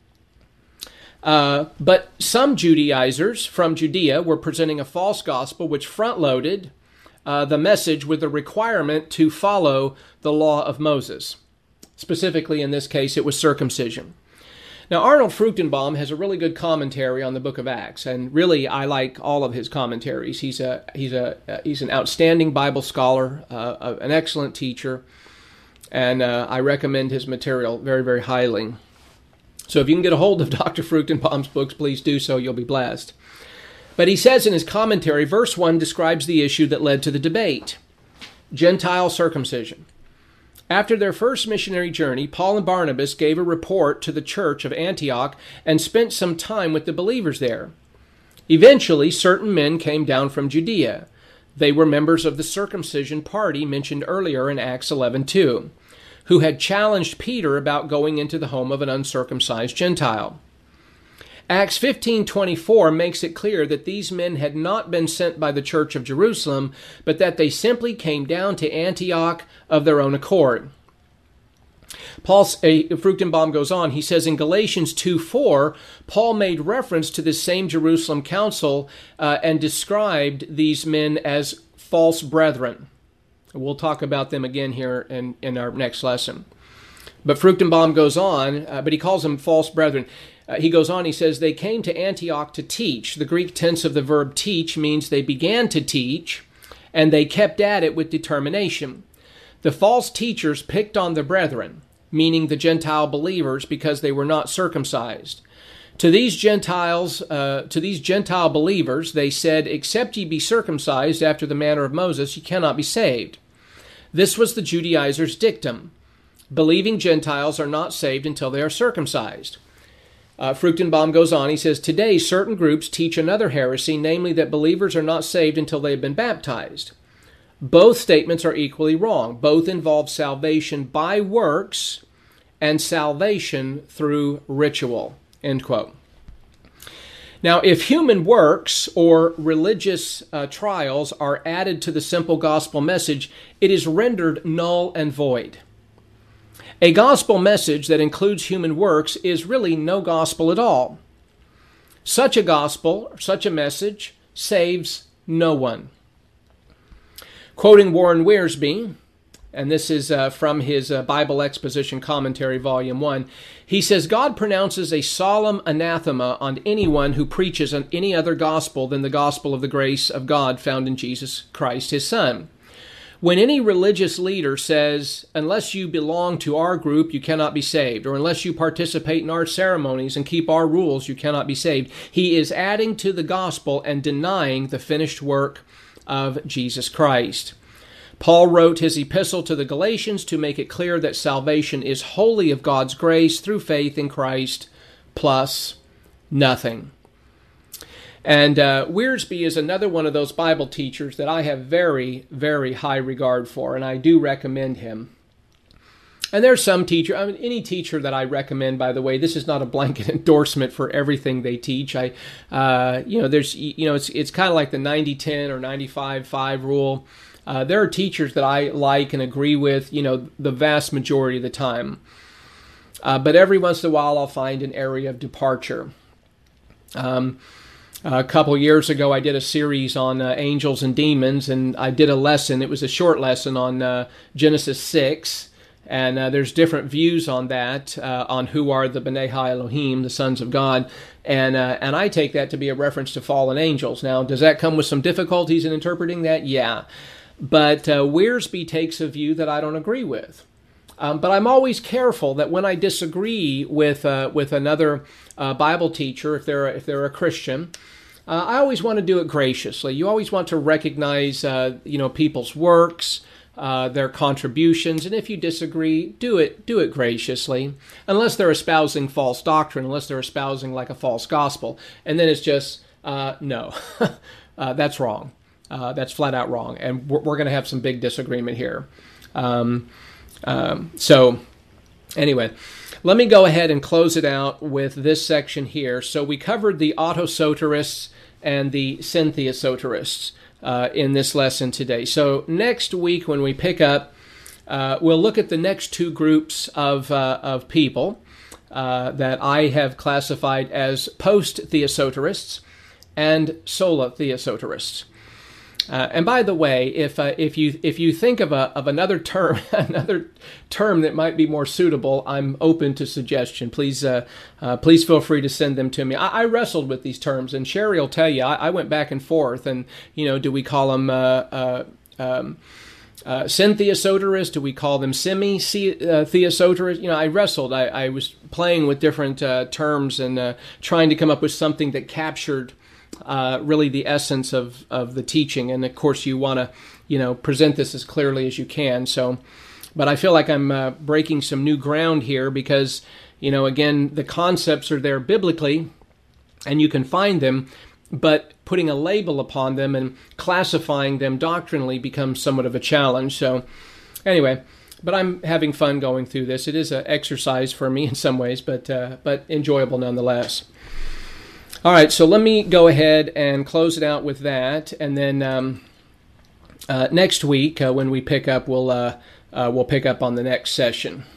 A: But some Judaizers from Judea were presenting a false gospel which front-loaded the message with the requirement to follow the law of Moses. Specifically, in this case, it was circumcision. Now, Arnold Fruchtenbaum has a really good commentary on the book of Acts, and really, I like all of his commentaries. He's an outstanding Bible scholar, an excellent teacher, and I recommend his material very, very highly. So if you can get a hold of Dr. Fruchtenbaum's books, please do so. You'll be blessed. But he says in his commentary, verse 1 describes the issue that led to the debate: Gentile circumcision. After their first missionary journey, Paul and Barnabas gave a report to the church of Antioch and spent some time with the believers there. Eventually, certain men came down from Judea. They were members of the circumcision party mentioned earlier in Acts 11:2, who had challenged Peter about going into the home of an uncircumcised Gentile. Acts 15:24 makes it clear that these men had not been sent by the church of Jerusalem, but that they simply came down to Antioch of their own accord. Fruchtenbaum goes on, he says in Galatians 2:4, Paul made reference to this same Jerusalem council and described these men as false brethren. We'll talk about them again here in our next lesson. But Fruchtenbaum goes on, but he calls them false brethren. He goes on, he says, they came to Antioch to teach. The Greek tense of the verb teach means they began to teach, and they kept at it with determination. The false teachers picked on the brethren, meaning the Gentile believers, because they were not circumcised. To these Gentile believers, they said, except ye be circumcised after the manner of Moses, ye cannot be saved. This was the Judaizers' dictum. Believing Gentiles are not saved until they are circumcised. Fruchtenbaum goes on, he says, today certain groups teach another heresy, namely that believers are not saved until they have been baptized. Both statements are equally wrong. Both involve salvation by works and salvation through ritual. End quote. Now, if human works or religious trials are added to the simple gospel message, it is rendered null and void. A gospel message that includes human works is really no gospel at all. Such a gospel, such a message, saves no one. Quoting Warren Wiersbe, and this is from his Bible Exposition Commentary, Volume 1, he says, God pronounces a solemn anathema on anyone who preaches on any other gospel than the gospel of the grace of God found in Jesus Christ, his Son. When any religious leader says, unless you belong to our group, you cannot be saved, or unless you participate in our ceremonies and keep our rules, you cannot be saved, he is adding to the gospel and denying the finished work of Jesus Christ. Paul wrote his epistle to the Galatians to make it clear that salvation is wholly of God's grace through faith in Christ plus nothing. And Wiersbe is another one of those Bible teachers that I have very, very high regard for, and I do recommend him. And there's some teacher, any teacher that I recommend, by the way, this is not a blanket endorsement for everything they teach. It's kind of like the 90-10 or 95-5 rule. There are teachers that I like and agree with, the vast majority of the time. But every once in a while, I'll find an area of departure. A couple years ago, I did a series on angels and demons, and I did a lesson. It was a short lesson on Genesis 6, and there's different views on that, on who are the B'nai Ha-Elohim, the sons of God, and I take that to be a reference to fallen angels. Now, does that come with some difficulties in interpreting that? Yeah. But Wiersbe takes a view that I don't agree with. But I'm always careful that when I disagree with another Bible teacher, if they're a Christian, I always want to do it graciously. You always want to recognize people's works, their contributions, and if you disagree, do it graciously, unless they're espousing false doctrine, unless they're espousing like a false gospel, and then it's just no, that's wrong. That's flat out wrong, and we're going to have some big disagreement here. So anyway, let me go ahead and close it out with this section here. So we covered the autosoterists and the syntheosoterists in this lesson today. So next week when we pick up, we'll look at the next two groups of people that I have classified as post-theosoterists and sola theosoterists. And by the way, if you think of another term that might be more suitable, I'm open to suggestion. Please feel free to send them to me. I wrestled with these terms, and Sherry will tell you I went back and forth. And do we call them syntheosoterists? Do we call them semi-theosoterists? I wrestled. I was playing with different terms and trying to come up with something that captured really the essence of the teaching. And of course you want to, present this as clearly as you can. So, but I feel like I'm breaking some new ground here because, again, the concepts are there biblically and you can find them, but putting a label upon them and classifying them doctrinally becomes somewhat of a challenge. So anyway, but I'm having fun going through this. It is an exercise for me in some ways, but enjoyable nonetheless. All right, so let me go ahead and close it out with that, and then next week when we pick up, we'll pick up on the next session.